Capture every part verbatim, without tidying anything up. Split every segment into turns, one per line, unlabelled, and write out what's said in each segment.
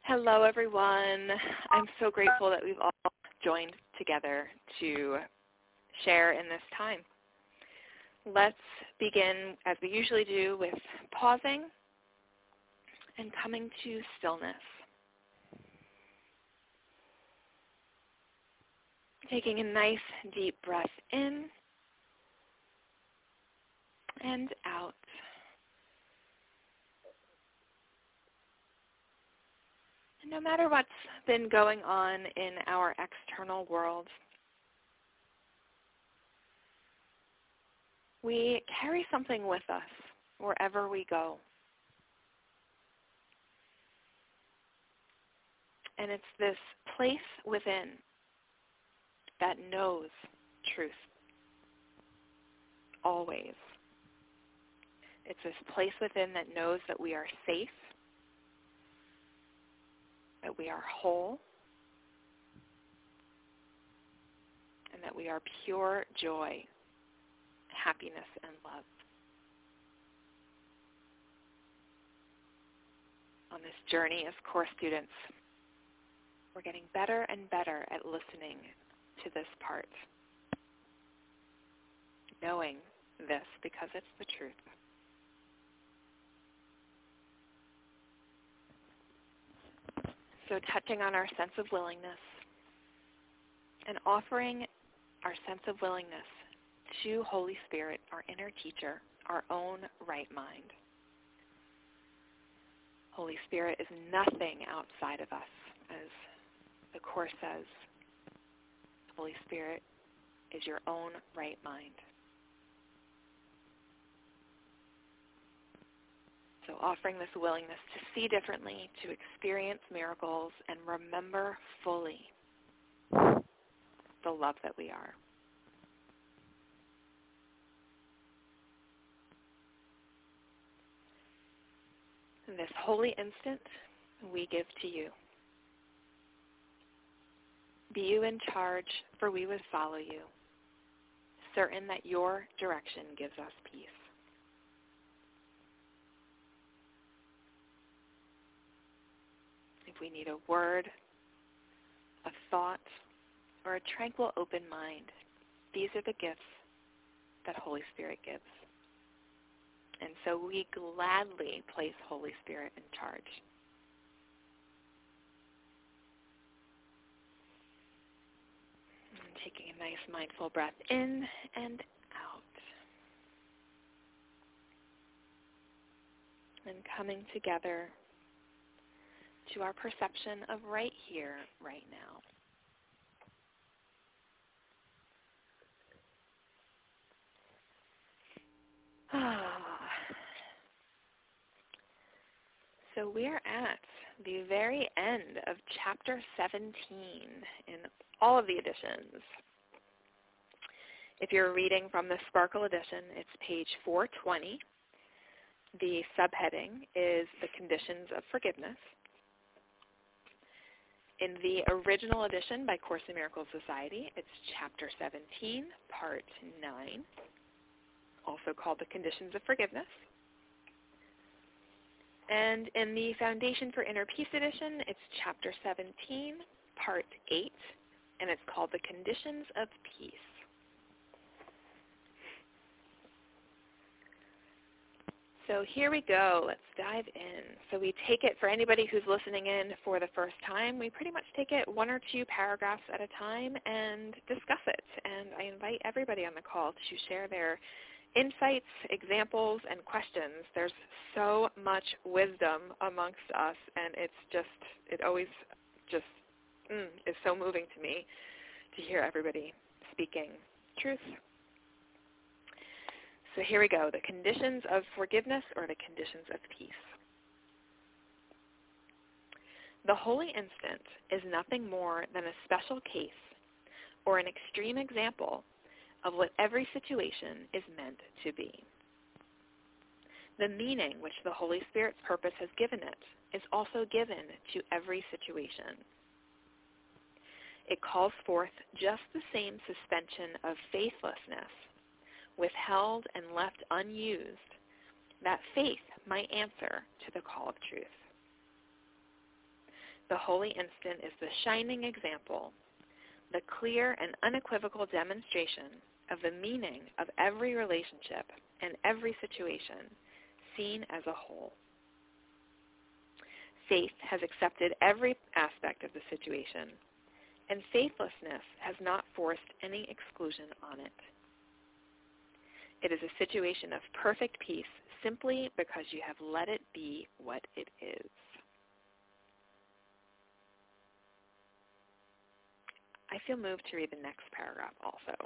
Hello, everyone. I'm so grateful that we've all joined together to share in this time. Let's begin, as we usually do, with pausing and coming to stillness. Taking a nice deep breath in and out. And no matter what's been going on in our external world, we carry something with us wherever we go. And it's this place within that knows truth, always. It's this place within that knows that we are safe, that we are whole, and that we are pure joy, happiness, and love. On this journey as Course students, we're getting better and better at listening to this part, knowing this because it's the truth. So touching on our sense of willingness and offering our sense of willingness to Holy Spirit, our inner teacher, our own right mind. Holy Spirit is nothing outside of us, as the Course says. Holy Spirit is your own right mind. So offering this willingness to see differently, to experience miracles, and remember fully the love that we are. In this holy instant, we give to you. Be you in charge, for we would follow you, certain that your direction gives us peace. If we need a word, a thought, or a tranquil open mind, these are the gifts that Holy Spirit gives. And so we gladly place Holy Spirit in charge. And taking a nice mindful breath in and out. And coming together to our perception of right here, right now. Ah. So we're at the very end of chapter seventeen in all of the editions. If you're reading from the Sparkle edition, it's page four twenty. The subheading is the conditions of forgiveness. In the original edition by Course in Miracles Society, it's chapter seventeen, part nine, also called the conditions of forgiveness. And in the Foundation for Inner Peace edition, it's chapter seventeen, part eight, and it's called the conditions of peace. So here we go. Let's dive in. So we take it, for anybody who's listening in for the first time, we pretty much take it one or two paragraphs at a time and discuss it. And I invite everybody on the call to share their insights, examples, and questions. There's so much wisdom amongst us, and it's just, it always just mm, is so moving to me to hear everybody speaking truth. So here we go, the conditions of forgiveness or the conditions of peace. The holy instant is nothing more than a special case or an extreme example of what every situation is meant to be. The meaning which the Holy Spirit's purpose has given it is also given to every situation. It calls forth just the same suspension of faithlessness, withheld and left unused, that faith might answer to the call of truth. The holy instant is the shining example, the clear and unequivocal demonstration of the meaning of every relationship and every situation seen as a whole. Faith has accepted every aspect of the situation, and faithlessness has not forced any exclusion on it. It is a situation of perfect peace simply because you have let it be what it is. I feel moved to read the next paragraph also.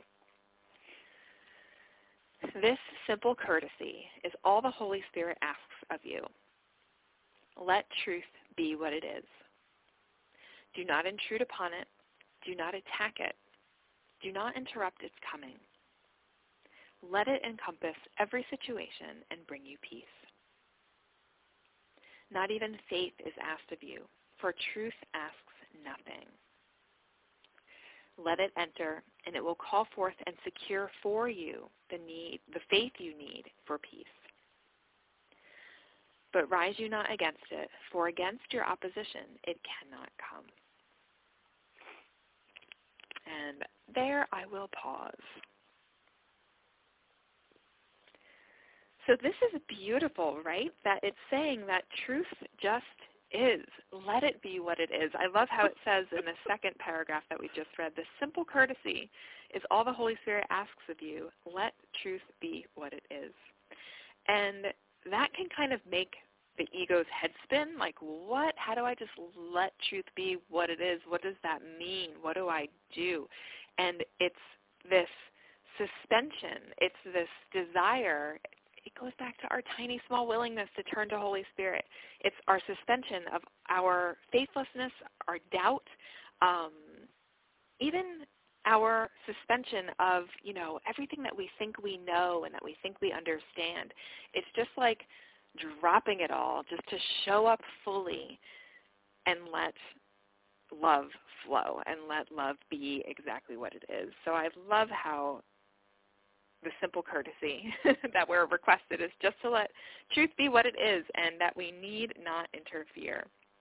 This simple courtesy is all the Holy Spirit asks of you. Let truth be what it is. Do not intrude upon it. Do not attack it. Do not interrupt its coming. Let it encompass every situation and bring you peace. Not even faith is asked of you, for truth asks nothing. Let it enter, and it will call forth and secure for you the need, the faith you need for peace. But rise you not against it, for against your opposition it cannot come. And there I will pause. So this is beautiful, right? That it's saying that truth just is. Let it be what it is. I love how it says in the second paragraph that we just read, the simple courtesy is all the Holy Spirit asks of you. Let truth be what it is. And that can kind of make the ego's head spin, like what? How do I just let truth be what it is? What does that mean? What do I do? And it's this suspension. It's this desire. It goes back to our tiny, small willingness to turn to Holy Spirit. It's our suspension of our faithlessness, our doubt, um, even our suspension of, you know, everything that we think we know and that we think we understand. It's just like dropping it all just to show up fully and let love flow and let love be exactly what it is. So I love how the simple courtesy that we're requested is just to let truth be what it is and that we need not interfere.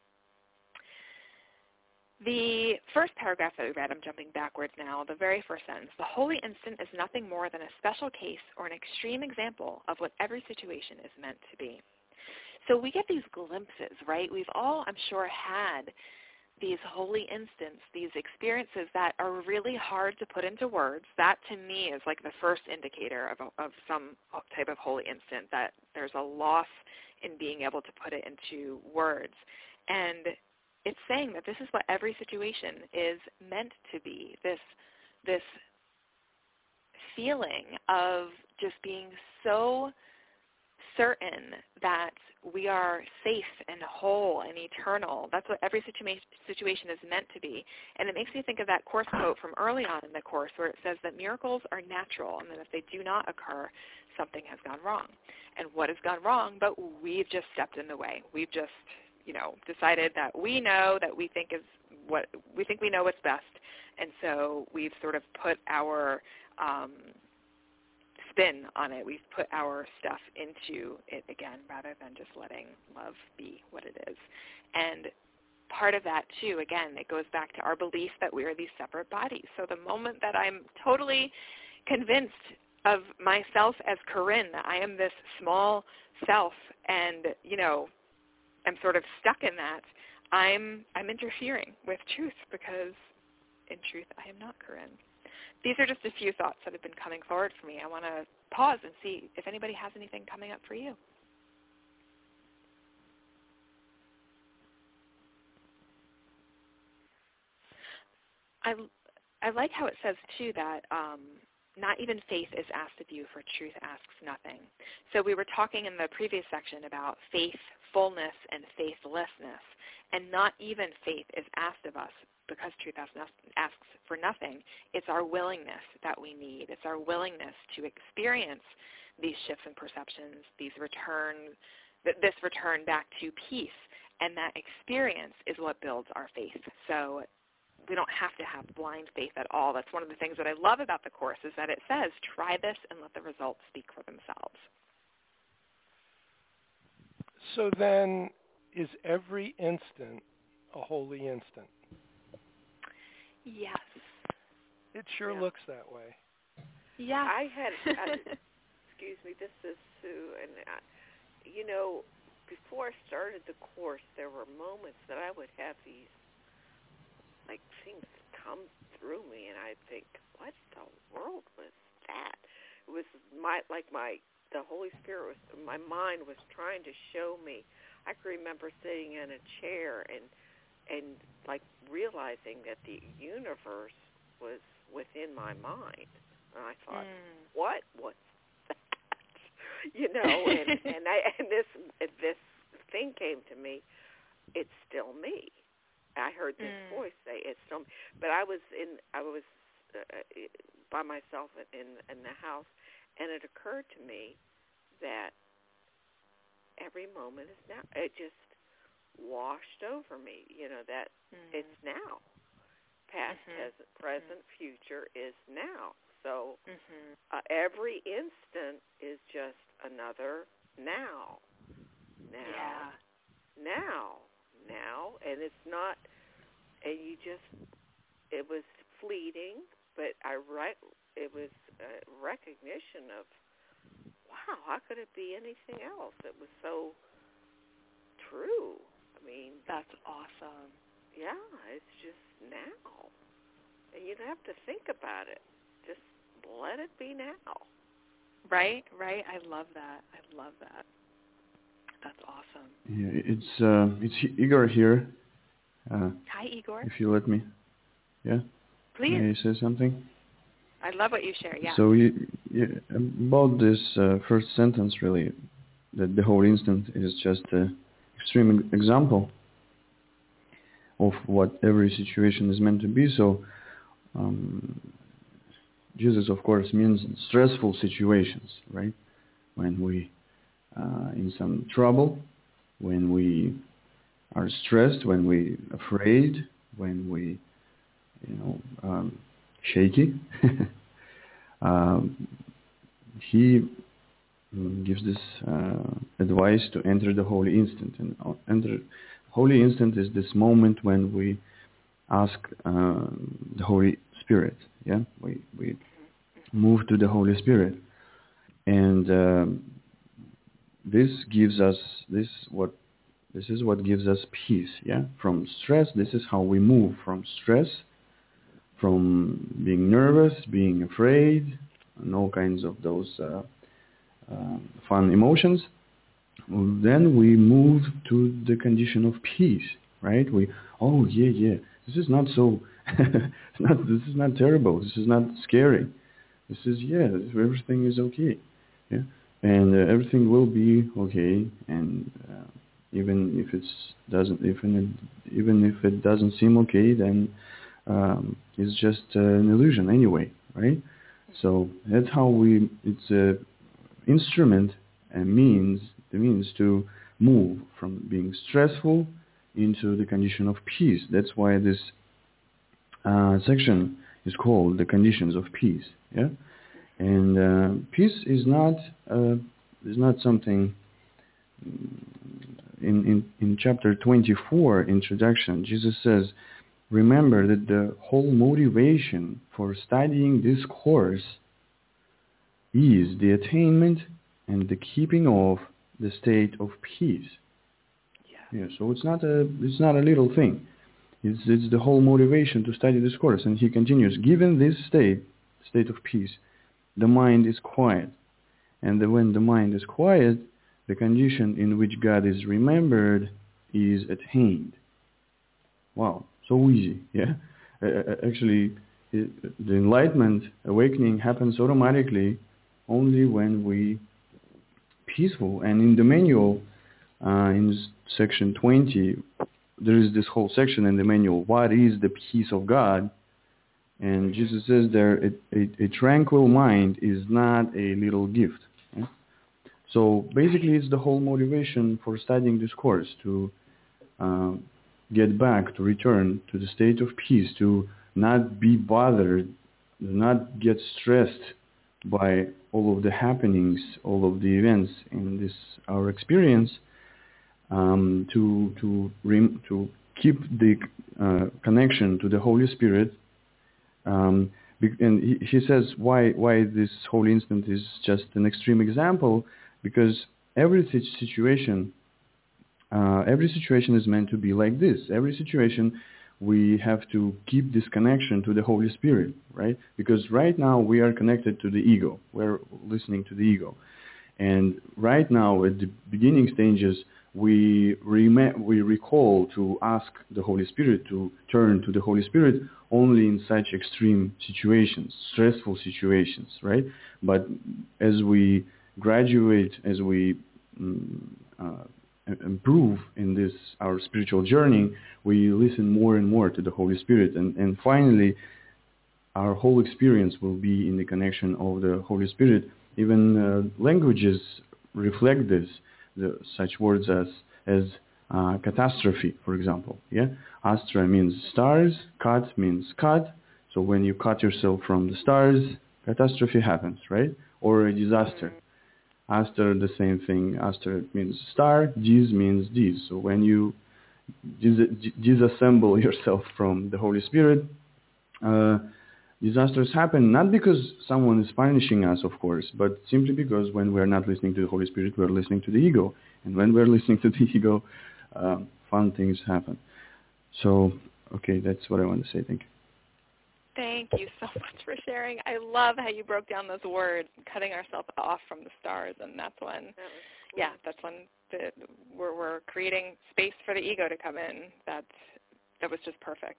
The first paragraph that we read, I'm jumping backwards now, the very first sentence, the holy instant is nothing more than a special case or an extreme example of what every situation is meant to be. So we get these glimpses, right? We've all, I'm sure, had these holy instants, these experiences that are really hard to put into words. That to me is like the first indicator of, a, of some type of holy instant, that there's a loss in being able to put it into words. And it's saying that this is what every situation is meant to be, this, this feeling of just being so certain that we are safe and whole and eternal. That's what every situa- situation is meant to be. And it makes me think of that Course quote from early on in the Course where it says that miracles are natural and that if they do not occur, something has gone wrong. And what has gone wrong? But we've just stepped in the way. We've just, you know, decided that we know that we think is what we think we know what's best. And so we've sort of put our um, spin on it. We've put our stuff into it again rather than just letting love be what it is. And part of that, too, again, it goes back to our belief that we are these separate bodies. So the moment that I'm totally convinced of myself as Corinne, that I am this small self and, you know, I'm sort of stuck in that, I'm I'm interfering with truth because in truth I am not Corinne. These are just a few thoughts that have been coming forward for me. I want to pause and see if anybody has anything coming up for you. I, I like how it says, too, that um, not even faith is asked of you, for truth asks nothing. So we were talking in the previous section about faithfulness and faithlessness, and not even faith is asked of us because truth asks for nothing. It's our willingness that we need. It's our willingness to experience these shifts in perceptions, these return, this return back to peace, and that experience is what builds our faith. So we don't have to have blind faith at all. That's one of the things that I love about the Course is that it says, try this and let the results speak for themselves.
So then is every instant a holy instant.
Yes.
It sure
Yeah.
looks that way.
Yeah.
I had, I, excuse me, this is Sue, and I, you know, before I started the course, there were moments that I would have these, like, things come through me, and I'd think, what the world was that? It was my, like my, the Holy Spirit was, my mind was trying to show me. I can remember sitting in a chair and, and like realizing that the universe was within my mind. And I thought,
mm.
what was that? You know, and, and I and this this thing came to me. It's still me. I heard this
Mm.
voice say, "It's still me." But I was in I was uh, by myself in in the house, and it occurred to me that every moment is now. It just washed over me. You know that
Mm.
it's now. Past,
Mm-hmm.
present,
mm-hmm.
future is now. So
mm-hmm.
uh, every instant is just another now, now,
Yeah.
now, now, and it's not. And you just, it was fleeting, but I right, it was a recognition of, wow, how could it be anything else? It was so true. I mean,
That's awesome.
yeah, it's just now. And you don't have to think about it. Just let it be now.
Right, right. I love that. I love that. That's awesome.
Yeah, it's uh, it's Igor here. Uh,
Hi, Igor.
if you let me, yeah.
Please.
May I say something?
I love what you share. Yeah.
So you, you, about this uh, first sentence, really, that the whole instant is just an extreme example of what every situation is meant to be. So um, Jesus, of course, means stressful situations, right? When we uh, in some trouble, when we are stressed, when we afraid, when we, you know, um, shaky. um, he gives this uh, advice to enter the holy instant, and enter holy instant is this moment when we ask uh, the Holy Spirit. Yeah, we we move to the Holy Spirit, and um, this gives us this what this is what gives us peace. Yeah, from stress. This is how we move from stress, from being nervous, being afraid, and all kinds of those uh, uh, fun emotions. Then we move to the condition of peace, right? We, oh yeah, yeah, this is not so, it's not, this is not terrible, this is not scary. This is, yeah, everything is okay, yeah, and uh, everything will be okay, and uh, even if it's doesn't, even even if it doesn't seem okay, then um, it's just uh, an illusion anyway, right? So that's how we, it's a instrument and means, the means to move from being stressful into the condition of peace. That's why this uh, section is called the conditions of peace. Yeah, and uh, peace is not uh, is not something. In, in in chapter twenty-four, introduction, Jesus says, "Remember that the whole motivation for studying this course is the attainment and the keeping of the state of peace."
Yeah.
Yeah, so it's not a it's not a little thing. It's it's the whole motivation to study this course. And he continues, given this state, state of peace, the mind is quiet. And the, when the mind is quiet, the condition in which God is remembered is attained. Wow, so easy, yeah? Uh, actually, it, the enlightenment, awakening happens automatically only when we peaceful. And in the manual, uh, in section twenty, there is this whole section in the manual, what is the peace of God? And Jesus says there, a, a, a tranquil mind is not a little gift. Yeah? So basically it's the whole motivation for studying this course, to uh, get back, to return to the state of peace, to not be bothered, not get stressed by all of the happenings, all of the events in this our experience, um, to to rem- to keep the uh, connection to the Holy Spirit. Um, and he, he says why why this holy instant is just an extreme example, because every situation uh, every situation is meant to be like this. Every situation we have to keep this connection to the Holy Spirit, right? Because right now we are connected to the ego. We're listening to the ego. And right now at the beginning stages, we rem- we recall to ask the Holy Spirit, to turn to the Holy Spirit only in such extreme situations, stressful situations, right? But as we graduate, as we um, uh, improve in this, our spiritual journey, we listen more and more to the Holy Spirit. And, and finally, our whole experience will be in the connection of the Holy Spirit. Even uh, languages reflect this. The, such words as as uh, catastrophe, for example. Yeah, Astra means stars, cut means cut. So when you cut yourself from the stars, catastrophe happens, right? Or a disaster. Astra, the same thing. Astra means star. Dis means dis. So when you dis- disassemble yourself from the Holy Spirit, uh, disasters happen, not because someone is punishing us, of course, but simply because when we're not listening to the Holy Spirit, we're listening to the ego. And when we're listening to the ego, uh, fun things happen. So, okay, that's what I want to say. Thank you.
Thank you so much for sharing. I love how you broke down those words, cutting ourselves off from the stars, and that's when, that cool. yeah, that's when the, we're, we're creating space for the ego to come in. That's, that was just perfect.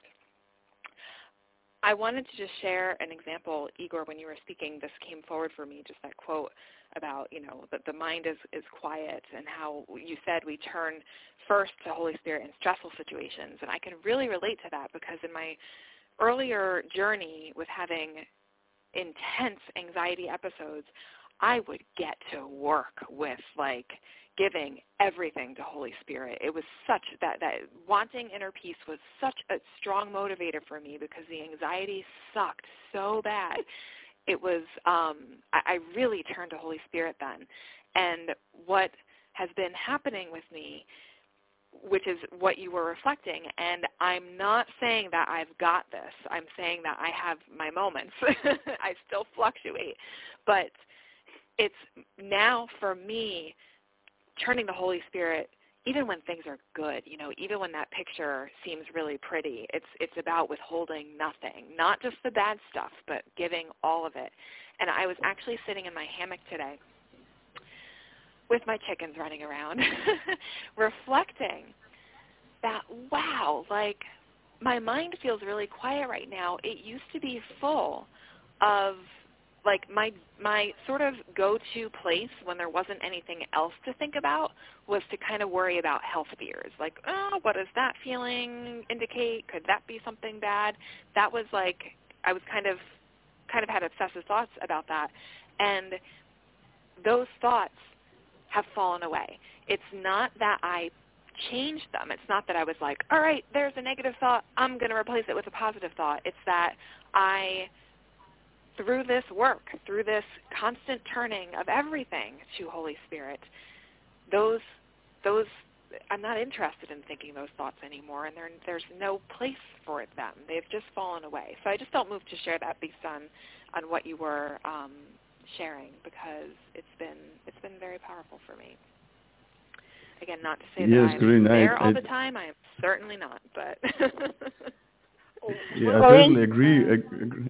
I wanted to just share an example, Igor, when you were speaking, this came forward for me, just that quote about, you know, that the mind is, is quiet, and how you said we turn first to Holy Spirit in stressful situations. And I can really relate to that, because in my earlier journey with having intense anxiety episodes, I would get to work with, like, giving everything to Holy Spirit. It was such that, that wanting inner peace was such a strong motivator for me, because the anxiety sucked so bad. It was, um, I, I really turned to Holy Spirit then. And what has been happening with me, which is what you were reflecting, and I'm not saying that I've got this. I'm saying that I have my moments. I still fluctuate. But it's now for me turning the Holy Spirit, even when things are good, you know, even when that picture seems really pretty, it's it's about withholding nothing, not just the bad stuff, but giving all of it. And I was actually sitting in my hammock today with my chickens running around, reflecting that, wow, like, my mind feels really quiet right now. It used to be full of, like, my my sort of go-to place when there wasn't anything else to think about was to kind of worry about health fears. Like, oh, what does that feeling indicate? Could that be something bad? That was like, I was kind of, kind of had obsessive thoughts about that. And those thoughts have fallen away. It's not that I changed them. It's not that I was like, all right, there's a negative thought, I'm going to replace it with a positive thought. It's that I, through this work, through this constant turning of everything to Holy Spirit, those, those, I'm not interested in thinking those thoughts anymore, and there's no place for them. They've just fallen away. So I just felt moved to share that based on, on what you were um, sharing, because it's been it's been very powerful for me. Again, not to say
yes,
that I'm
Corinne,
there
I,
all
I,
the time. I am certainly not, but
yeah, I totally agree. agree.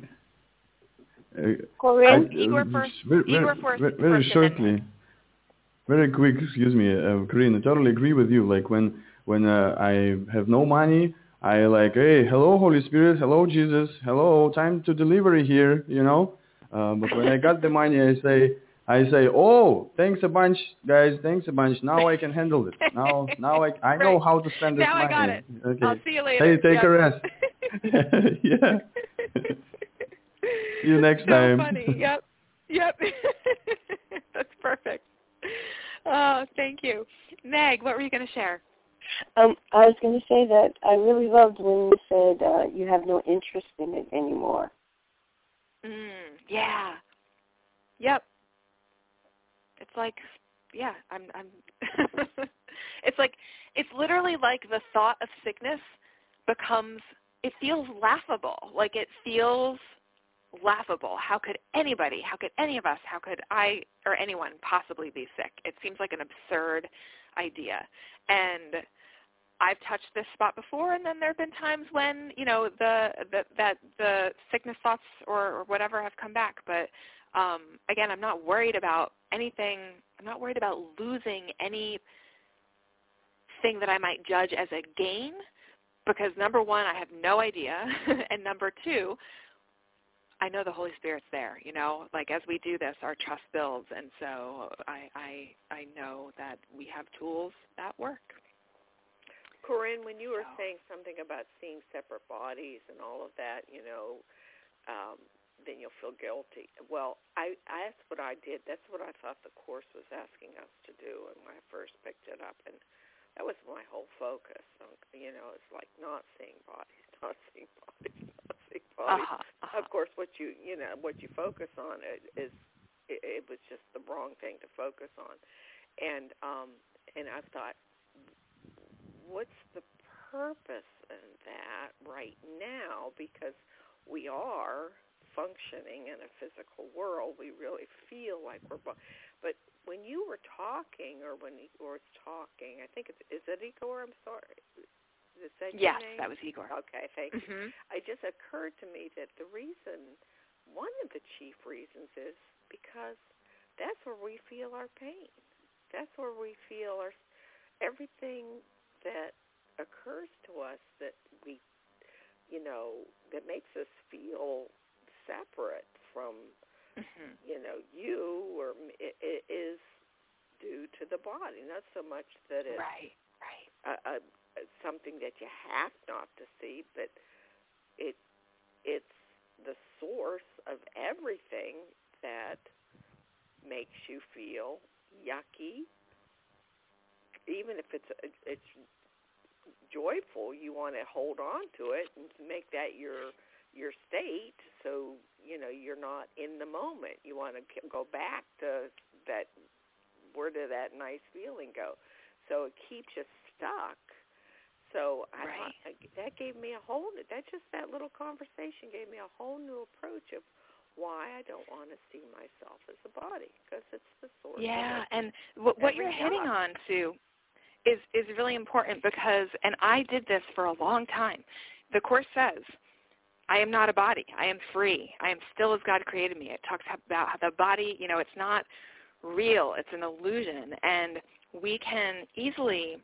Corinne?
I,
Igor first.
very,
Igor first.
very, very
first
shortly, very quick. Excuse me, uh, Corinne. I totally agree with you. Like when when uh, I have no money, I like, hey, hello, Holy Spirit, hello, Jesus, hello, time to delivery here, you know. Uh, but when I got the money, I say, I say, oh, thanks a bunch, guys, thanks a bunch. Now I can handle it. Now, now I I know
right.
how to spend this
now
money.
Now I got it.
Okay.
I'll see you later.
Hey, take
yep.
a rest. Yeah. See you next
so
time.
So funny. Yep. Yep. That's perfect. Oh, thank you. Meg, what were you going to share?
Um, I was going to say that I really loved when you said uh, you have no interest in it anymore.
Mm, yeah. Yep. It's like, yeah, I'm, I'm It's like, it's literally like the thought of sickness becomes, it feels laughable. Like it feels laughable. How could anybody, how could any of us, how could I or anyone possibly be sick? It seems like an absurd idea. And I've touched this spot before, and then there have been times when, you know, the, the that the sickness thoughts or, or whatever have come back. But um, again, I'm not worried about anything. I'm not worried about losing anything that I might judge as a gain, because number one, I have no idea, and number two, I know the Holy Spirit's there. You know, like as we do this, our trust builds, and so I I, I know that we have tools that work.
Corinne, when you were
so.
saying something about seeing separate bodies and all of that, you know, um, then you'll feel guilty. Well, I, I that's what I did. That's what I thought the Course was asking us to do when I first picked it up, and that was my whole focus. Um, you know, it's like not seeing bodies, not seeing bodies, not seeing bodies.
Uh-huh, uh-huh.
Of course, what you you know what you focus on is it, it was just the wrong thing to focus on, and um, and I thought, what's the purpose in that right now? Because we are functioning in a physical world. We really feel like we're, but when you were talking, or when Igor was talking, I think it's, is it Igor? I'm sorry. Is that
yes,
your name?
that was Igor.
Okay, thank
mm-hmm.
you. It just occurred to me that the reason, one of the chief reasons, is because that's where we feel our pain. That's where we feel our everything that occurs to us that we, you know, that makes us feel separate from,
mm-hmm.
you know, you, or it, it is due to the body. Not so much that it's
right, right.
A, a, something that you have not to see, but it it's the source of everything that makes you feel yucky. Even if it's it's joyful, you want to hold on to it and make that your your state, so you know you're not in the moment. You want to go back to that. Where did that nice feeling go? So it keeps you stuck. So I
right.
thought that gave me a whole. That just that little conversation gave me a whole new approach of why I don't want to see myself as a body, because it's the source.
Yeah,
of
and what, what
every
you're hitting
job.
on, Sue, is is really important, because, and I did this for a long time. The Course says, I am not a body. I am free. I am still as God created me. It talks about how the body, you know, it's not real. It's an illusion. And we can easily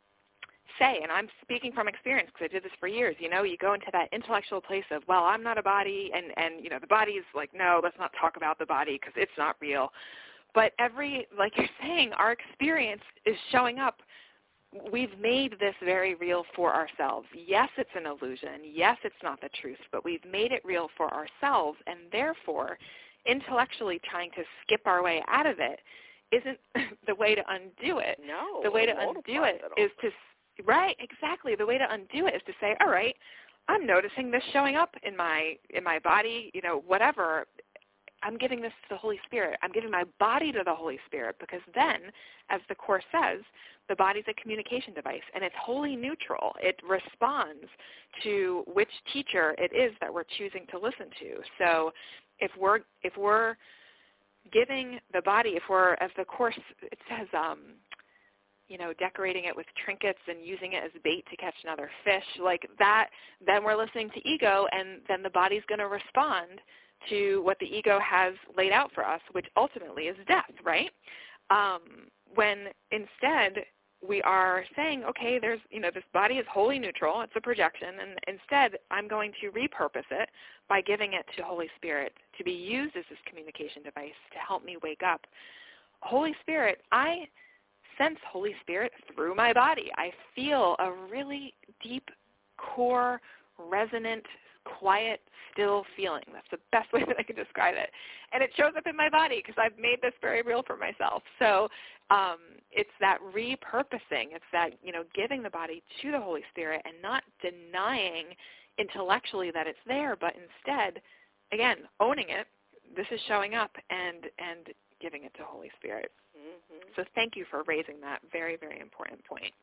say, and I'm speaking from experience because I did this for years, you know, you go into that intellectual place of, well, I'm not a body, and, and you know, the body is like, no, let's not talk about the body because it's not real. But every, like you're saying, our experience is showing up. We've made this very real for ourselves. Yes, it's an illusion. Yes, it's not the truth, but we've made it real for ourselves, and therefore, intellectually trying to skip our way out of it isn't the way to undo it.
No.
The way to undo it is to, right, exactly. The way to undo it is to say, all right, I'm noticing this showing up in my in my body, you know, whatever. I'm giving this to the Holy Spirit. I'm giving my body to the Holy Spirit, because then, as the Course says, the body's a communication device, and it's wholly neutral. It responds to which teacher it is that we're choosing to listen to. So if we're if we're giving the body, if we're, as the Course, it says, um, you know, decorating it with trinkets and using it as bait to catch another fish, like that, then we're listening to ego, and then the body's going to respond to what the ego has laid out for us, which ultimately is death, right? Um, when instead we are saying, okay, there's, you know, this body is wholly neutral, it's a projection, and instead I'm going to repurpose it by giving it to Holy Spirit to be used as this communication device to help me wake up. Holy Spirit, I sense Holy Spirit through my body. I feel a really deep, core, resonant, quiet, still feeling. That's the best way that I can describe it. And it shows up in my body because I've made this very real for myself. So um, it's that repurposing. It's that, you know, giving the body to the Holy Spirit and not denying intellectually that it's there, but instead, again, owning it. This is showing up and, and giving it to Holy Spirit.
Mm-hmm.
So thank you for raising that very, very important point.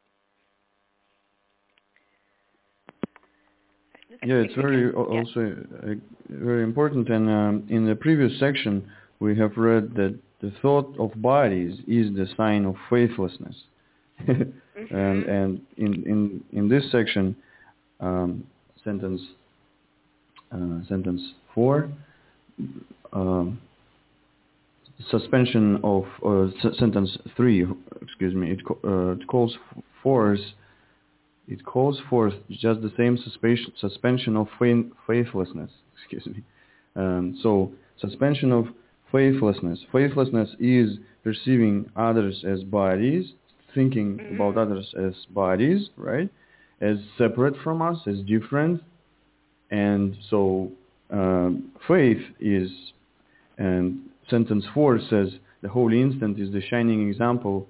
Yeah, it's very also uh, very important. And um, in the previous section, we have read that the thought of bodies is the sign of faithlessness.
mm-hmm.
And and in in in this section, um, sentence uh, sentence four, um, suspension of uh, s- sentence three. Excuse me. It, uh, it calls forth. It calls forth just the same suspension suspension of faith, faithlessness. Excuse me. Um, so suspension of faithlessness. Faithlessness is perceiving others as bodies, thinking
mm-hmm.
about others as bodies, right? As separate from us, as different. And so um, faith is, and sentence four says, the holy instant is the shining example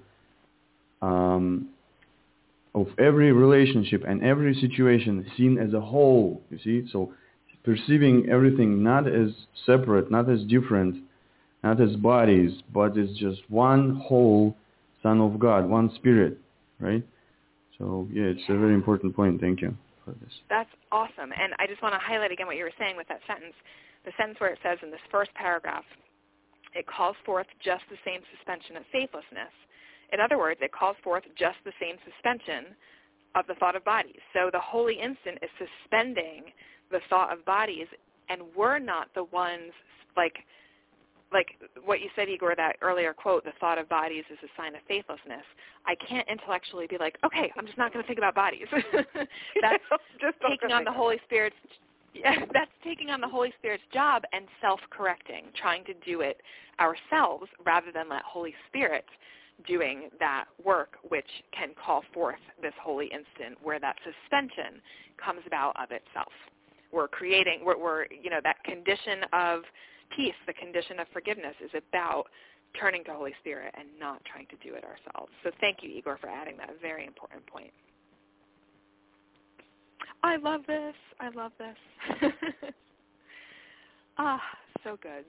um, of every relationship and every situation seen as a whole, you see? So perceiving everything not as separate, not as different, not as bodies, but as just one whole Son of God, one Spirit, right? So, yeah, it's a very important point. Thank you for this.
That's awesome. And I just want to highlight again what you were saying with that sentence. The sentence where it says in this first paragraph, it calls forth just the same suspension of faithlessness. In other words, it calls forth just the same suspension of the thought of bodies. So the holy instant is suspending the thought of bodies, and we're not the ones, like like what you said, Igor, that earlier quote, the thought of bodies is a sign of faithlessness. I can't intellectually be like, okay, I'm just not going to think about bodies. That's
just
taking on the Holy Spirit's Yeah, that's taking on the Holy Spirit's job and self-correcting, trying to do it ourselves rather than let Holy Spirit doing that work, which can call forth this holy instant where that suspension comes about of itself. We're creating, we're, we're you know, that condition of peace, the condition of forgiveness is about turning to Holy Spirit and not trying to do it ourselves. So thank you, Igor, for adding that very important point. I love this. I love this. Ah, so good.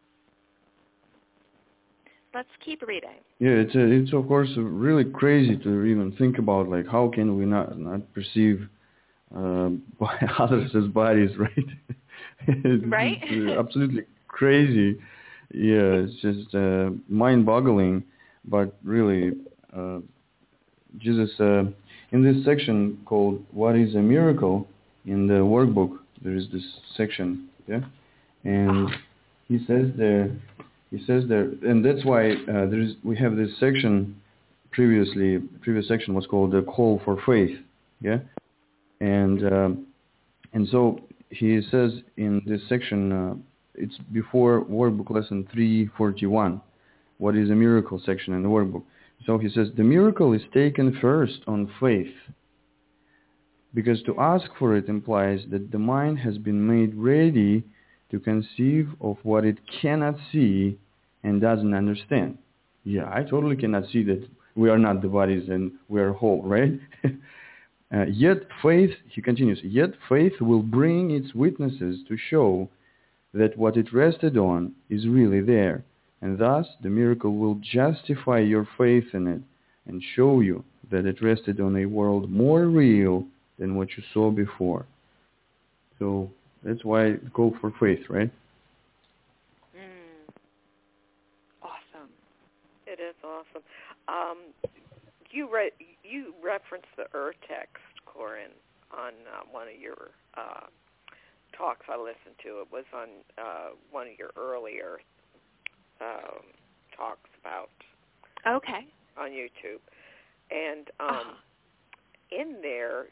Let's keep reading.
Yeah, it's a, it's of course really crazy to even think about, like, how can we not not perceive uh, others as bodies, right? it's,
right?
It's uh, absolutely crazy. Yeah, it's just uh, mind-boggling. But really, uh, Jesus, uh, in this section called "What is a Miracle," in the workbook, there is this section, yeah, and he says there. He says there, and that's why uh, there is. We have this section. Previously, previous section was called the call for faith, yeah, and um, and so he says in this section, uh, it's before workbook lesson three forty-one. What is a miracle section in the workbook? So he says the miracle is taken first on faith, because to ask for it implies that the mind has been made ready to conceive of what it cannot see and doesn't understand. Yeah, I totally cannot see that we are not the bodies and we are whole, right? uh, yet faith, he continues, yet faith will bring its witnesses to show that what it rested on is really there. And thus the miracle will justify your faith in it and show you that it rested on a world more real than what you saw before. So that's why go for faith, right?
Mm. Awesome.
It is awesome. Um, you re- you referenced the Ur text, Corinne, on uh, one of your uh, talks I listened to. It was on uh, one of your earlier um, talks about
Okay.
on YouTube, and um,
uh-huh.
in there,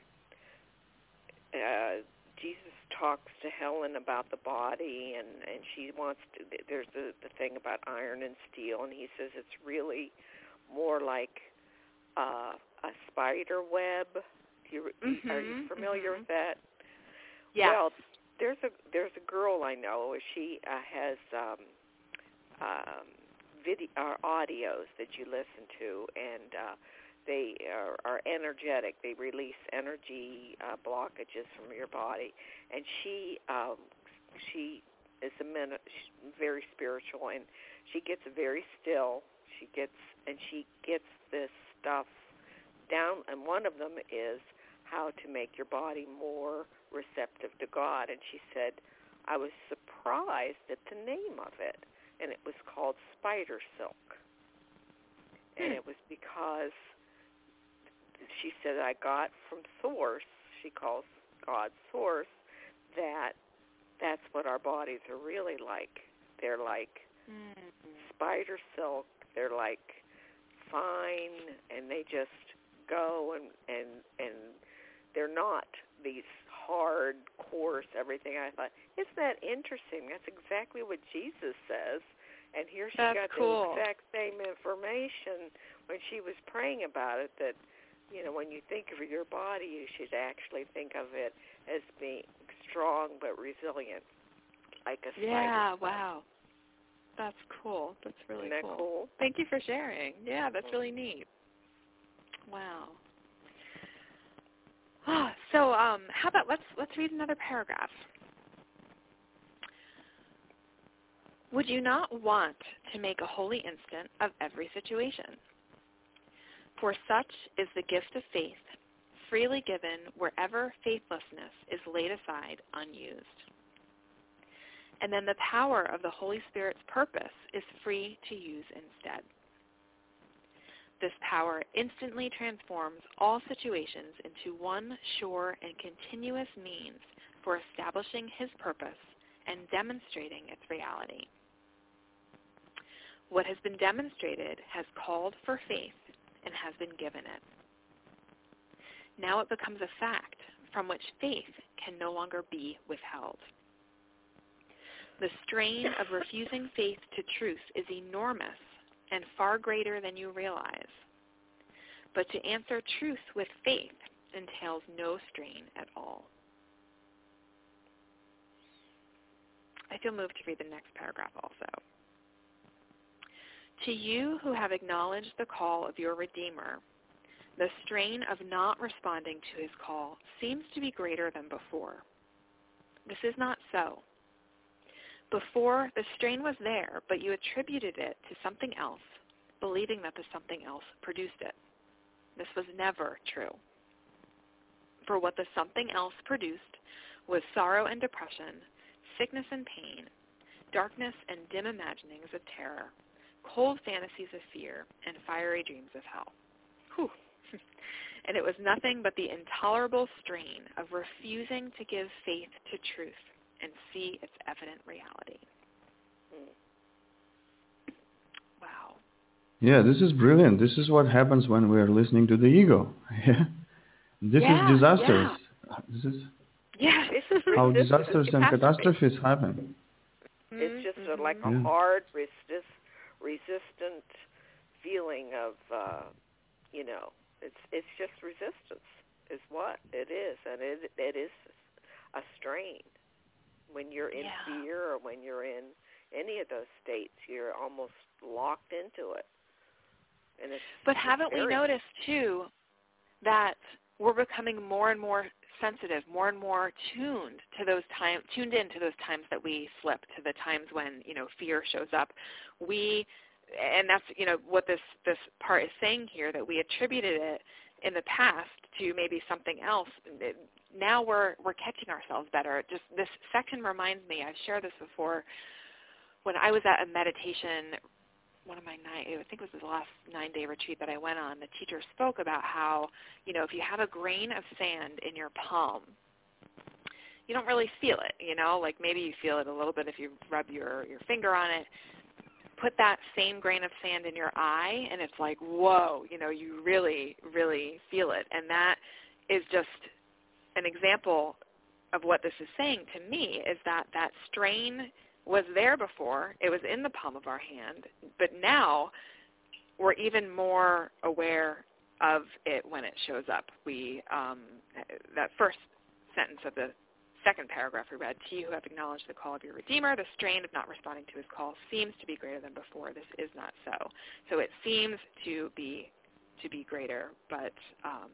uh, Jesus talks to Helen about the body, and, and she wants to, there's the, the thing about iron and steel, and he says it's really more like uh, a spider web. Do you,
mm-hmm,
are you familiar
mm-hmm.
with that?
Yeah.
Well, there's a there's a girl I know. She uh, has um, um, video uh, audios that you listen to, and uh, they are, are energetic. They release energy uh, blockages from your body, and she um, she is a min- very spiritual, and she gets very still. she gets and she gets this stuff down, and one of them is how to make your body more receptive to God. And she said, I was surprised at the name of it, and it was called Spider Silk. And it was because she said I got from Source, she calls God Source, that that's what our bodies are really like. They're like mm-hmm. spider silk. They're like fine, and they just go, and, and, and they're not these hard, coarse, everything. I thought, isn't that interesting? That's exactly what Jesus says. And here she
That's
got
cool.
the exact same information when she was praying about it, that, you know, when you think of your body, you should actually think of it as being strong but resilient, like a spider.
Yeah, wow. That's cool. That's really
Isn't that
cool.
cool?
Thank you for sharing. Yeah, that's really neat. Wow. Ah, so um, how about let's let's read another paragraph. Would you not want to make a holy instant of every situation? For such is the gift of faith, freely given wherever faithlessness is laid aside unused. And then the power of the Holy Spirit's purpose is free to use instead. This power instantly transforms all situations into one sure and continuous means for establishing his purpose and demonstrating its reality. What has been demonstrated has called for faith and has been given it. Now it becomes a fact from which faith can no longer be withheld. The strain of refusing faith to truth is enormous and far greater than you realize. But to answer truth with faith entails no strain at all. I feel moved to read the next paragraph also. To you who have acknowledged the call of your Redeemer, the strain of not responding to his call seems to be greater than before. This is not so. Before, the strain was there, but you attributed it to something else, believing that the something else produced it. This was never true. For what the something else produced was sorrow and depression, sickness and pain, darkness and dim imaginings of terror, cold fantasies of fear, and fiery dreams of hell. Whew. And it was nothing but the intolerable strain of refusing to give faith to truth and see its evident reality. Wow.
Yeah, this is brilliant. This is what happens when we are listening to the ego. Yeah. This
yeah,
is disasters.
Yeah.
This is
yeah.
how disasters and catastrophes happen.
It's just
mm-hmm.
a, like a
yeah.
hard, resist, resistant feeling of, uh, you know, it's it's just resistance is what it is, and it it is a strain. When you're in
yeah.
fear or when you're in any of those states, you're almost locked into it. And it's
but haven't
very...
we noticed, too, that we're becoming more and more sensitive, more and more tuned to those time, tuned in to those times that we slip, to the times when, you know, fear shows up. We, and that's, you know, what this, this part is saying here, that we attributed it in the past to maybe something else. Now we're we're catching ourselves better. Just this section reminds me, I've shared this before, when I was at a meditation, one of my nine, I think it was the last nine-day retreat that I went on, the teacher spoke about how, you know, if you have a grain of sand in your palm, you don't really feel it, you know, like maybe you feel it a little bit if you rub your, your finger on it. Put that same grain of sand in your eye, and it's like, whoa, you know, you really, really feel it. And that is just an example of what this is saying to me, is that that strain was there before. It was in the palm of our hand, but now we're even more aware of it when it shows up. We um, that first sentence of the second paragraph we read, to you who have acknowledged the call of your Redeemer, the strain of not responding to his call seems to be greater than before. This is not so. So it seems to be to be greater, but um,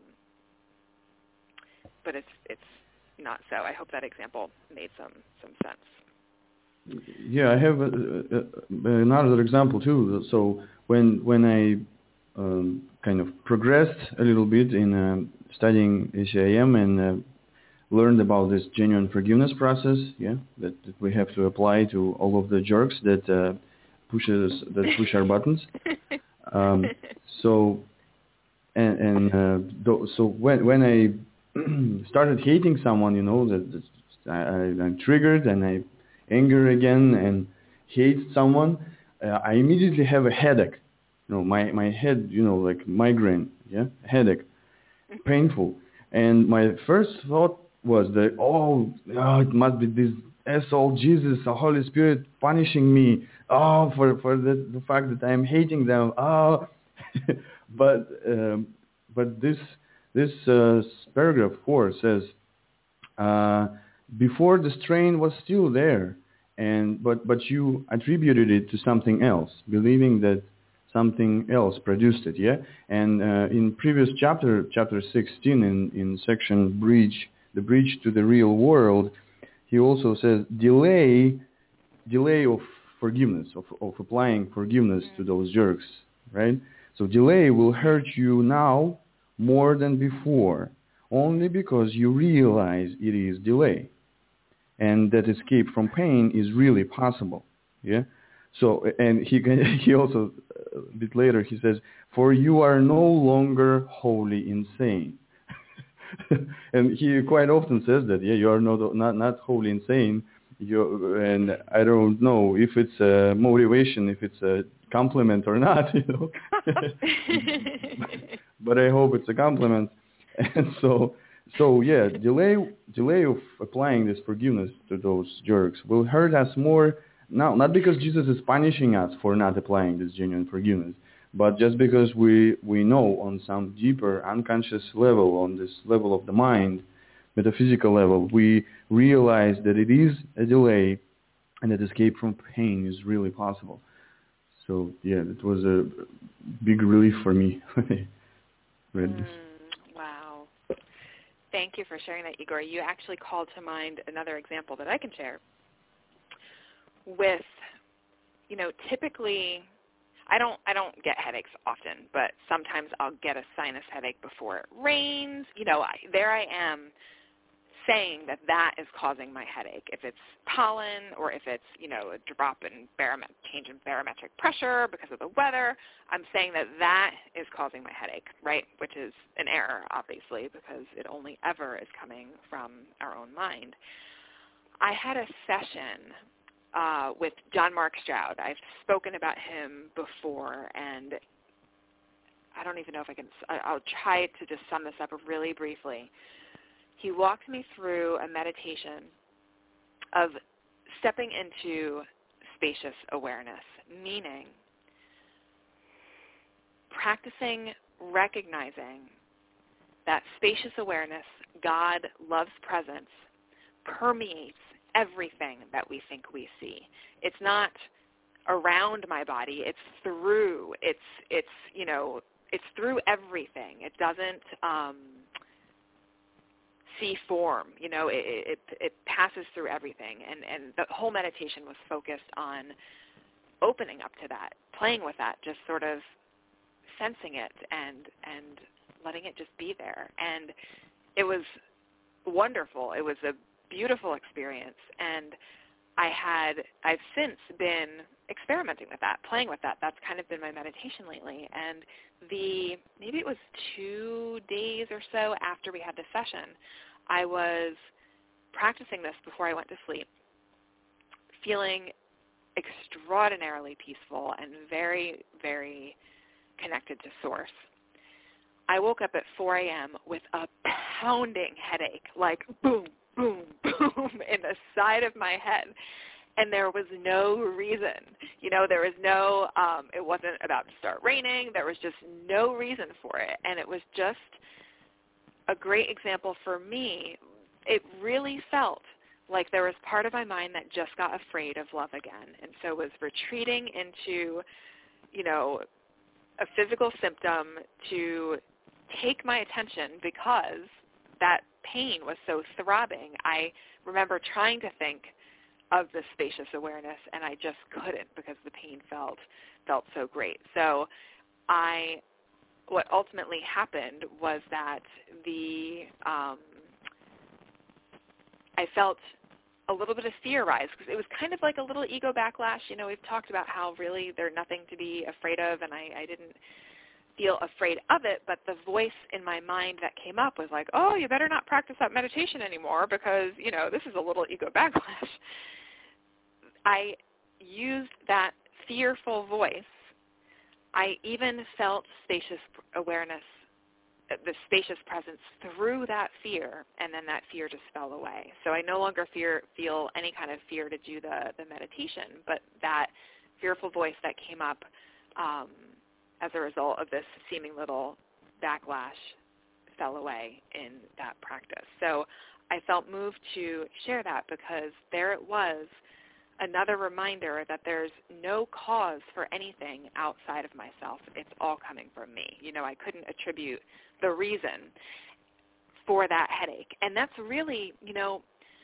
but it's it's not so. I hope that example made some some sense.
Yeah, I have a, a, another example too. So when when I um, kind of progressed a little bit in uh, studying A C I M and uh, learned about this genuine forgiveness process, yeah, that, that we have to apply to all of the jerks that uh, pushes that push our buttons. Um, so and, and uh, th- so when when I started hating someone, you know, that, that I, I, I'm triggered and I anger again and hate someone, uh, I immediately have a headache. You know, my my head, you know, like migraine, yeah, headache, painful. And my first thought was that, oh, oh, it must be this asshole Jesus, the Holy Spirit punishing me, oh, for, for the, the fact that I'm hating them, oh. but um, but this this uh, paragraph four says, uh, before the strain was still there, and but but you attributed it to something else, believing that something else produced it, yeah? And uh, in previous chapter, chapter sixteen, in, in section bridge, the bridge to the real world, he also says delay, delay of forgiveness, of, of applying forgiveness to those jerks, right? So delay will hurt you now more than before, only because you realize it is delay, and that escape from pain is really possible, yeah? So, and he he also, a bit later, he says, for you are no longer wholly insane. And he quite often says that, yeah, you are not not, not wholly insane. You, and I don't know if it's a motivation, if it's a compliment or not, you know. But I hope it's a compliment. And so, so yeah, delay delay of applying this forgiveness to those jerks will hurt us more. Now, not because Jesus is punishing us for not applying this genuine forgiveness, but just because we, we know on some deeper unconscious level, on this level of the mind, metaphysical level, we realize that it is a delay and that escape from pain is really possible. So, yeah, it was a big relief for me when I read this.
Mm, wow. Thank you for sharing that, Igor. You actually called to mind another example that I can share. With, you know, typically, I don't I don't get headaches often, but sometimes I'll get a sinus headache before it rains. You know, I, there I am saying that that is causing my headache. If it's pollen or if it's, you know, a drop in baromet- change in barometric pressure because of the weather, I'm saying that that is causing my headache, right, which is an error, obviously, because it only ever is coming from our own mind. I had a session Uh, with John Mark Stroud. I've spoken about him before, and I don't even know if I can, I'll try to just sum this up really briefly. He walked me through a meditation of stepping into spacious awareness, meaning practicing recognizing that spacious awareness, God, love's presence, permeates everything that we think we see. It's not around my body. It's through. It's it's you know it's through everything. It doesn't um, see form. You know, it, it it passes through everything. And and the whole meditation was focused on opening up to that, playing with that, just sort of sensing it and and letting it just be there. And it was wonderful. It was a beautiful experience, and I had I've since been experimenting with that, playing with that. That's kind of been my meditation lately. And the maybe it was two days or so after we had the session, I was practicing this before I went to sleep, feeling extraordinarily peaceful and very, very connected to Source. I woke up at four a.m. with a pounding headache, like boom, boom, boom in the side of my head. And there was no reason. You know, there was no, um, it wasn't about to start raining. There was just no reason for it. And it was just a great example for me. It really felt like there was part of my mind that just got afraid of love again. And so was retreating into, you know, a physical symptom to take my attention because that pain was so throbbing. I remember trying to think of the spacious awareness, and I just couldn't because the pain felt felt so great. So I, what ultimately happened was that the um, I felt a little bit of fear rise because it was kind of like a little ego backlash. You know, we've talked about how really they're nothing to be afraid of, and I, I didn't feel afraid of it, but the voice in my mind that came up was like, oh, you better not practice that meditation anymore because, you know, this is a little ego backlash. I used that fearful voice. I even felt spacious awareness, the spacious presence through that fear, and then that fear just fell away. So I no longer fear, feel any kind of fear to do the, the meditation, but that fearful voice that came up um, as a result of this seeming little backlash fell away in that practice. So I felt moved to share that because there it was, another reminder that there's no cause for anything outside of myself. It's all coming from me. You know, I couldn't attribute the reason for that headache. And that's really, you know,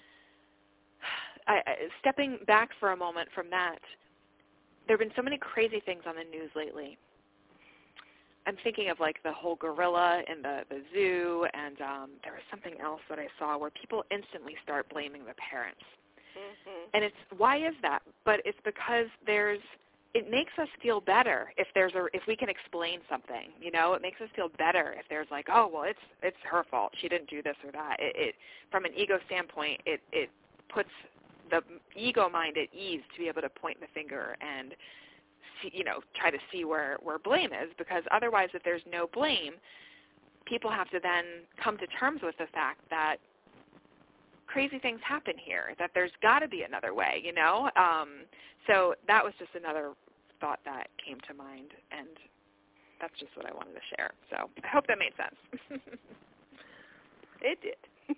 I, I, stepping back for a moment from that, there have been so many crazy things on the news lately. I'm thinking of like the whole gorilla in the, the zoo, and um, there was something else that I saw where people instantly start blaming the parents. Mm-hmm. And it's, why is that? But it's because there's, it makes us feel better if there's a, if we can explain something, you know, it makes us feel better if there's like, oh, well, it's, it's her fault. She didn't do this or that. It, it from an ego standpoint, it, it puts the ego mind at ease to be able to point the finger and, see, you know, try to see where, where blame is, because otherwise if there's no blame, people have to then come to terms with the fact that crazy things happen here, that there's got to be another way, you know? Um, so that was just another thought that came to mind, and that's just what I wanted to share. So I hope that made sense.
It did.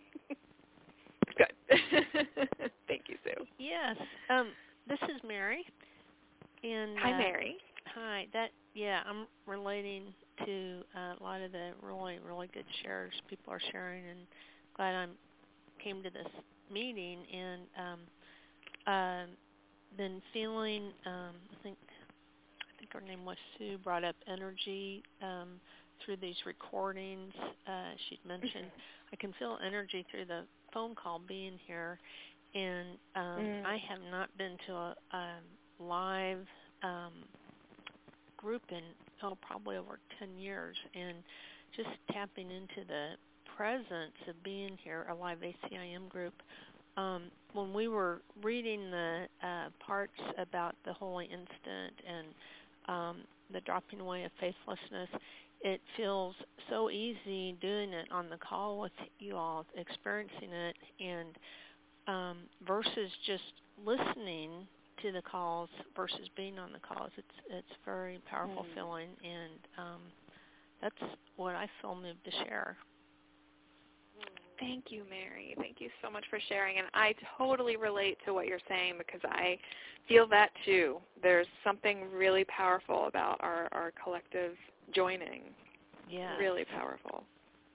Good. Thank you, Sue.
Yes. Um, this is Mary. And
Hi,
uh,
Mary.
Hi. That yeah, I'm relating to uh, a lot of the really, really good shares people are sharing, and glad I'm came to this meeting, and um, uh, been feeling. Um, I think I think her name was Sue. Brought up energy um, through these recordings. Uh, she'd mentioned I can feel energy through the phone call being here, and um, mm. I have not been to a, a live um, group in oh probably over ten years, and just tapping into the presence of being here, a live A C I M group. Um, when we were reading the uh, parts about the holy instant and um, the dropping away of faithlessness, it feels so easy doing it on the call with you all, experiencing it, and um, versus just listening to the calls versus being on the calls. It's it's very powerful mm. feeling, and um, that's what I feel moved to share.
Thank you, Mary. Thank you so much for sharing. And I totally relate to what you're saying because I feel that too. There's something really powerful about our, our collective joining.
Yeah.
Really powerful.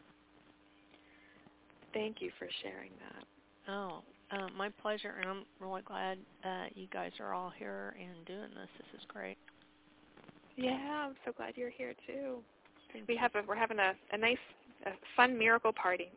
Thank you for sharing that.
Oh, uh, my pleasure. And I'm really glad uh, you guys are all here and doing this. This is great.
Yeah, I'm so glad you're here too.
Thank
we
you.
have a, we're having a, a nice a fun miracle party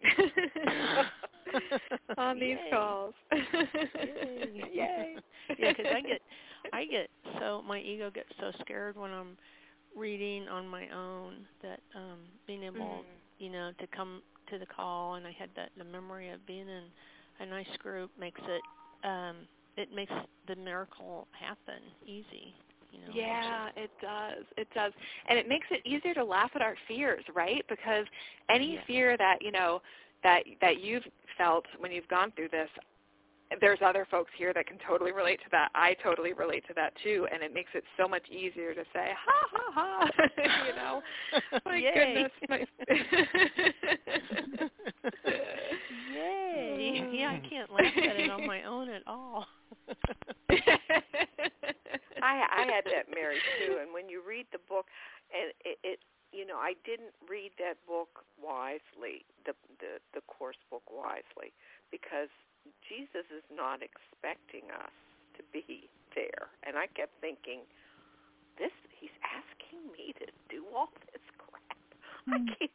on these
Yay.
calls.
Yay! Yay. Yeah, because I get, I get so my ego gets so scared when I'm reading on my own that um, being able, mm. you know, to come to the call, and I had that the memory of being in a nice group makes it, um, it makes the miracle happen easy. You know,
yeah, it does. It does. And it makes it easier to laugh at our fears, right? Because any
yeah.
fear that, you know, that that you've felt when you've gone through this, there's other folks here that can totally relate to that. I totally relate to that too, and it makes it so much easier to say, ha, ha, ha, you know. My
Yay.
goodness. My
Yay. Yeah, I can't laugh at it on my own at all.
I I had that, Mary, too. And when you read the book, and it, it, you know, I didn't read that book wisely, the the, the Course book wisely, because Jesus is not expecting us to be there. And I kept thinking, this, he's asking me to do all this crap. I can't.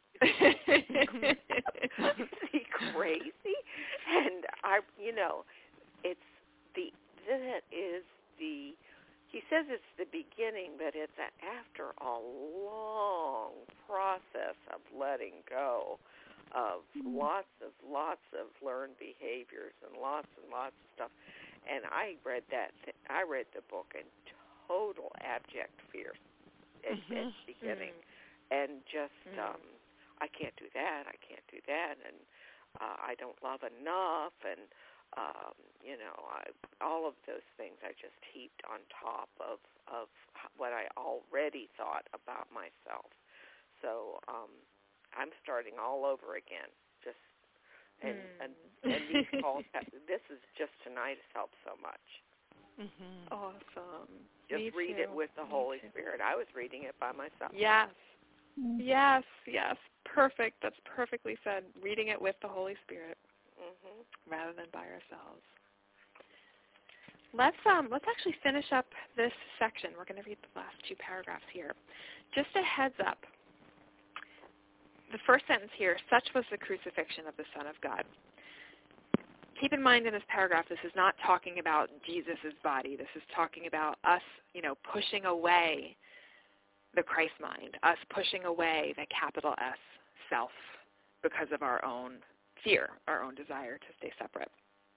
Is he crazy? And I, you know, it's the, that is the, he says it's the beginning, but it's a, after a long process of letting go of lots of, lots of learned behaviors and lots and lots of stuff. And I read that, I read the book in total abject fear at, mm-hmm. at the beginning. Mm-hmm. And just, mm-hmm. um, I can't do that, I can't do that, and uh, I don't love enough, and, um, you know, I, all of those things I just heaped on top of, of what I already thought about myself. So um, I'm starting all over again. Just and mm. and, and these calls, have, this is just tonight has helped so much.
Mm-hmm. Awesome.
Just
Me
read
too.
it with the
Me
Holy
too.
Spirit. I was reading it by myself.
Yes. Yes, yes. Perfect. That's perfectly said. Reading it with the Holy Spirit mm-hmm. rather than by ourselves. Let's um let's actually finish up this section. We're going to read the last two paragraphs here. Just a heads up. The first sentence here, such was the crucifixion of the Son of God. Keep in mind in this paragraph, this is not talking about Jesus' body. This is talking about us, you know, pushing away the Christ mind, us pushing away the capital S self because of our own fear, our own desire to stay separate.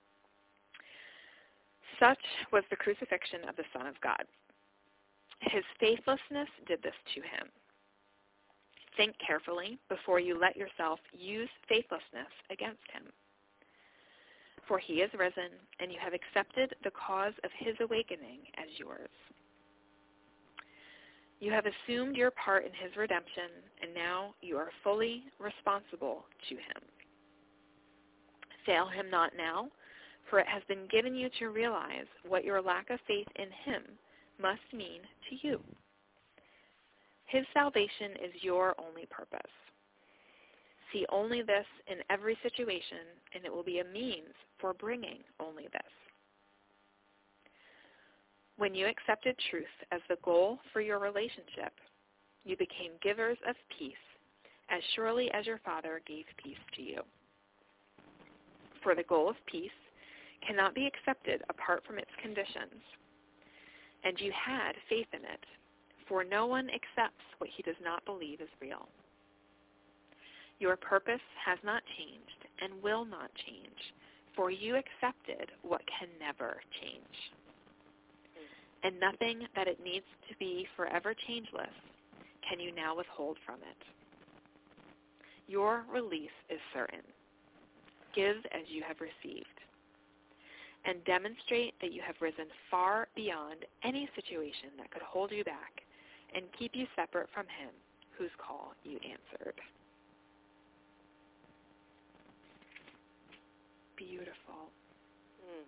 Such was the crucifixion of the Son of God. His faithlessness did this to him. Think carefully before you let yourself use faithlessness against him. For he is risen, and you have accepted the cause of his awakening as yours. You have assumed your part in his redemption, and now you are fully responsible to him. Fail him not now, for it has been given you to realize what your lack of faith in him must mean to you. His salvation is your only purpose. See only this in every situation, and it will be a means for bringing only this. When you accepted truth as the goal for your relationship, you became givers of peace as surely as your Father gave peace to you. For the goal of peace cannot be accepted apart from its conditions, and you had faith in it, for no one accepts what he does not believe is real. Your purpose has not changed and will not change, for you accepted what can never change. And nothing that it needs to be forever changeless can you now withhold from it. Your release is certain. Give as you have received, and demonstrate that you have risen far beyond any situation that could hold you back and keep you separate from him whose call you answered. Beautiful. Mm.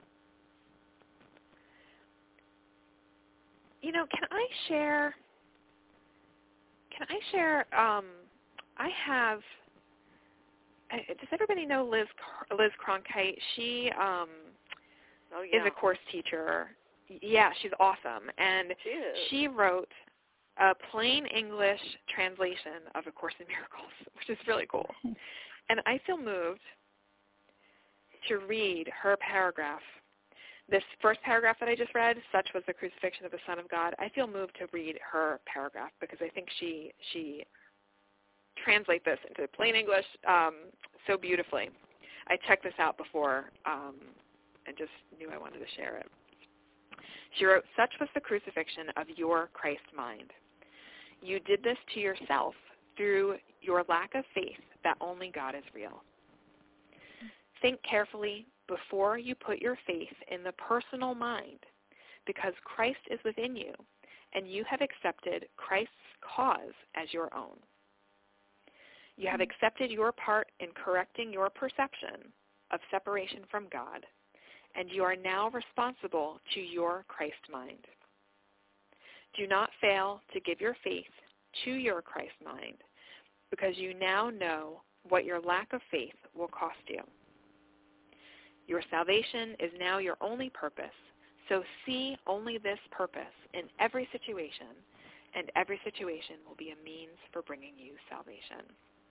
You know, can I share, can I share, um, I have, does everybody know Liz Liz Cronkite? She um,
oh, yeah.
is a course teacher. Yeah, she's awesome. And
she, is.
she wrote a plain English translation of A Course in Miracles, which is really cool. And I feel moved to read her paragraph. This first paragraph that I just read, such was the crucifixion of the Son of God, I feel moved to read her paragraph because I think she she translates this into plain English um, so beautifully. I checked this out before um, and just knew I wanted to share it. She wrote, such was the crucifixion of your Christ mind. You did this to yourself through your lack of faith that only God is real. Think carefully before you put your faith in the personal mind, because Christ is within you, and you have accepted Christ's cause as your own. You have accepted your part in correcting your perception of separation from God, and you are now responsible to your Christ mind. Do not fail to give your faith to your Christ mind, because you now know what your lack of faith will cost you. Your salvation is now your only purpose, so see only this purpose in every situation, and every situation will be a means for bringing you salvation.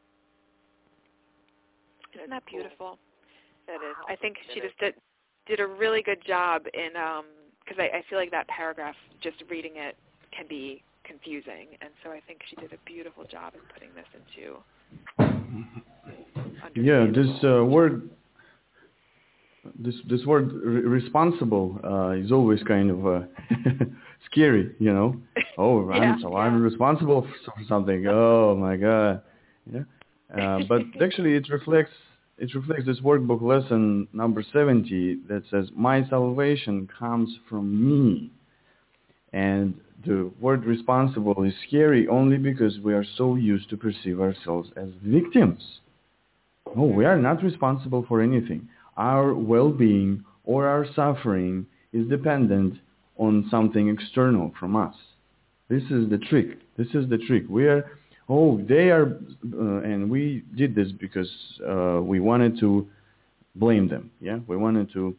Isn't that beautiful?
That is.
I think
that
she
is.
just did, did a really good job in, because um, I, I feel like that paragraph, just reading it, can be confusing, and so I think she did a beautiful job in putting this into
yeah, this uh, word, this this word re- responsible uh, is always kind of uh, scary, you know. Oh,
yeah,
I'm, so
yeah.
I'm responsible for something. Oh my God, yeah. Uh, but actually, it reflects it reflects this workbook lesson number seventy that says, "My salvation comes from me," and the word responsible is scary only because we are so used to perceive ourselves as victims. No, we are not responsible for anything. Our well-being or our suffering is dependent on something external from us. This is the trick. This is the trick. We are, oh, they are, uh, and we did this because uh, we wanted to blame them. Yeah, we wanted to,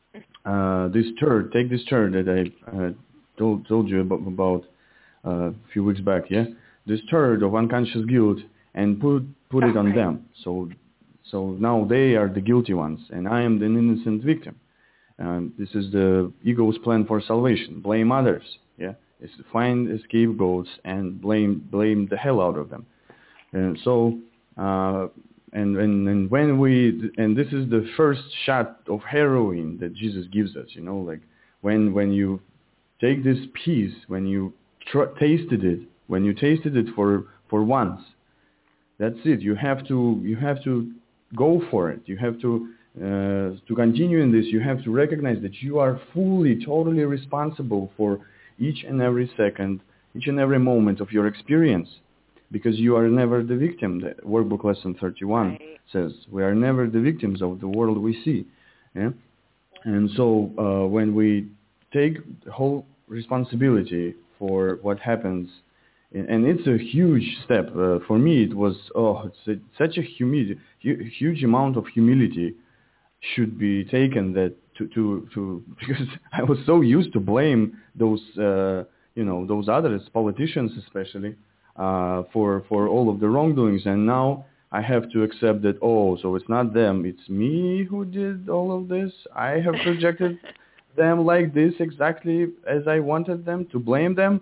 uh, this turd, take this turd that I uh, told, told you about, about uh, a few weeks back, yeah? This turd of unconscious guilt and put put it on them. So so now they are the guilty ones and I am the innocent victim. And this is the ego's plan for salvation. Blame others, yeah? It's to find scapegoats and blame blame the hell out of them. And so, uh, and, and, and when we, and this is the first shot of heroin that Jesus gives us, you know, like when when you take this piece, when you tr- tasted it, when you tasted it for, for once, that's it. You have to you have to go for it. You have to uh, to continue in this. You have to recognize that you are fully, totally responsible for each and every second, each and every moment of your experience, because you are never the victim. The workbook lesson thirty-one right. says we are never the victims of the world we see. Yeah? And so uh, when we take the whole responsibility for what happens, and it's a huge step. Uh, for me, it was, oh, it's a, such a humi- hu- huge amount of humility should be taken that to, to, to, because I was so used to blame those, uh, you know, those others, politicians especially, uh, for, for all of the wrongdoings. And now I have to accept that, oh, so it's not them, it's me who did all of this. I have projected them like this exactly as I wanted them to blame them.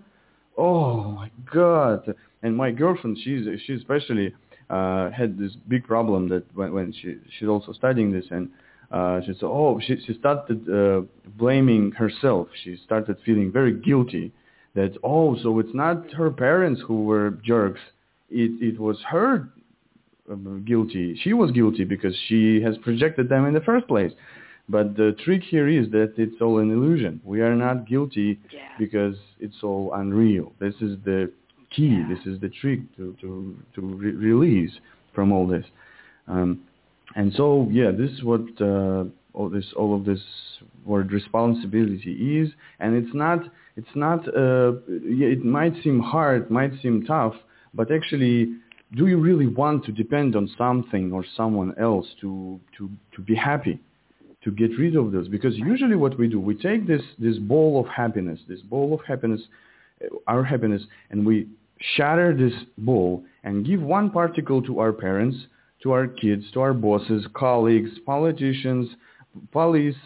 Oh my God! And my girlfriend, she's she especially uh, had this big problem that when, when she she's also studying this, and uh, she said, oh, she she started uh, blaming herself. She started feeling very guilty that oh, so it's not her parents who were jerks. It it was her uh, guilty. She was guilty because she has projected them in the first place. But the trick here is that it's all an illusion. We are not guilty yeah. because it's all unreal. This is the key. Yeah. This is the trick to to, to re- release from all this. Um, and so, yeah, this is what uh, all this all of this word responsibility is. And it's not. It's not. Uh, yeah, it might seem hard, might seem tough, but actually, do you really want to depend on something or someone else to to to be happy? To get rid of those, because usually what we do, we take this this bowl of happiness, this bowl of happiness, our happiness, and we shatter this bowl and give one particle to our parents, to our kids, to our bosses, colleagues, politicians, police,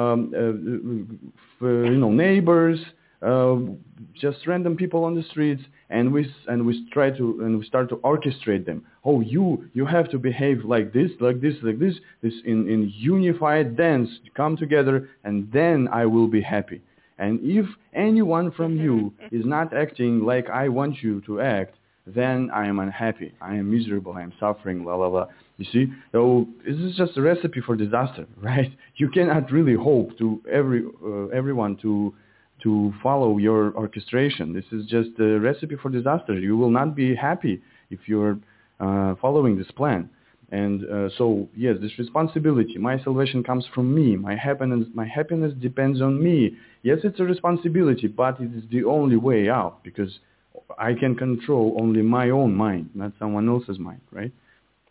um, uh, you know, neighbors, uh, just random people on the streets, and we and we try to and we start to orchestrate them. Oh, you you have to behave like this, like this, like this. This in, in unified dance, come together, and then I will be happy. And if anyone from you is not acting like I want you to act, then I am unhappy. I am miserable. I am suffering. Blah blah blah. You see, so this is just a recipe for disaster, right? You cannot really hope to every uh, everyone to. to follow your orchestration. This is just a recipe for disaster. You will not be happy if you're uh, following this plan. And uh, so, yes, this responsibility, my salvation comes from me. My happiness, my happiness depends on me. Yes, it's a responsibility, but it is the only way out because I can control only my own mind, not someone else's mind, right?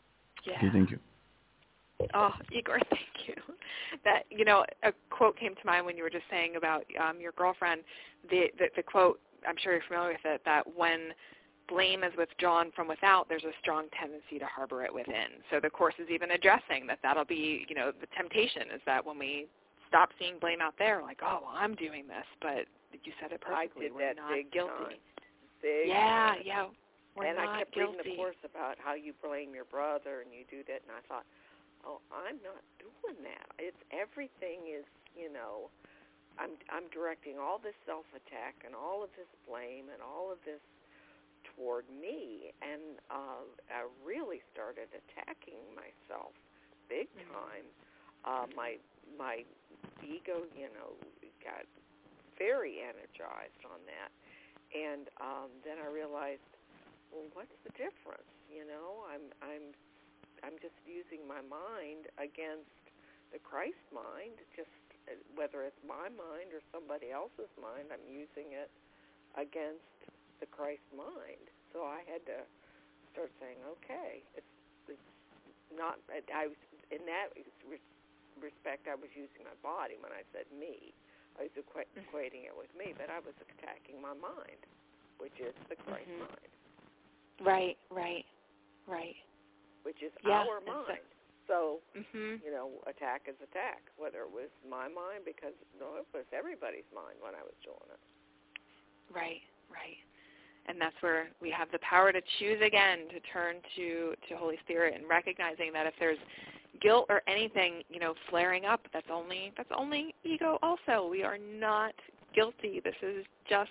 Yeah.
Okay, thank you.
Oh, Igor, thank you. That, you know, a quote came to mind when you were just saying about um, your girlfriend. The, the the quote, I'm sure you're familiar with it, that when blame is withdrawn from without, there's a strong tendency to harbor it within. So the Course is even addressing that that'll be, you know, the temptation is that when we stop seeing blame out there, like, oh, well, I'm doing this, but you said it perfectly.
I did
we're
that
not
big
guilty.
time. Big
yeah,
time.
yeah. We're
and
not
I kept
guilty.
reading the Course about how you blame your brother and you do that, and I thought, oh, I'm not doing that. It's everything is, you know, I'm I'm directing all this self-attack and all of this blame and all of this toward me, and uh, I really started attacking myself big time. Uh, my my ego, you know, got very energized on that, and um, then I realized, well, what's the difference? You know, I'm I'm I'm just using my mind against the Christ mind, just whether it's my mind or somebody else's mind, I'm using it against the Christ mind. So I had to start saying, okay, it's, it's not, I was, in that respect, I was using my body when I said me. I was equ- equating it with me, but I was attacking my mind, which is the Christ mm-hmm. mind.
Right, right, right.
Which is
yeah,
our mind. So,
mm-hmm.
you know, attack is attack, whether it was my mind, because no, it was everybody's mind when I was doing it.
Right, right. And that's where we have the power to choose again, to turn to, to Holy Spirit and recognizing that if there's guilt or anything, you know, flaring up, that's only that's only ego also. We are not guilty. This is just,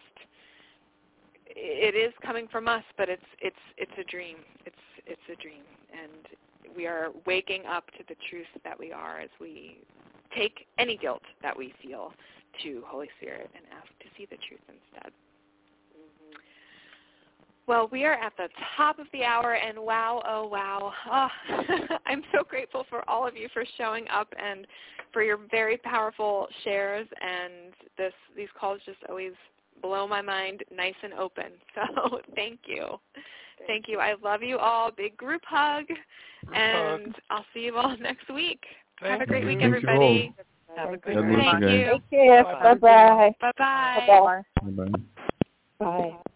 it is coming from us, but it's it's it's a dream. It's it's a dream. And we are waking up to the truth that we are as we take any guilt that we feel to Holy Spirit and ask to see the truth instead.
Mm-hmm.
Well, we are at the top of the hour, and wow, oh, wow. Oh, I'm so grateful for all of you for showing up and for your very powerful shares, and this these calls just always blow my mind nice and open. So thank you. Thank you. I love you all. Big group hug. And
hug.
I'll see you all next week.
Thank
Have a great
you.
week,
Thank
everybody.
You
Have a
great
great
week.
Thank you.
Take care. Bye-bye.
Bye-bye.
Bye-bye.
Bye-bye.
Bye.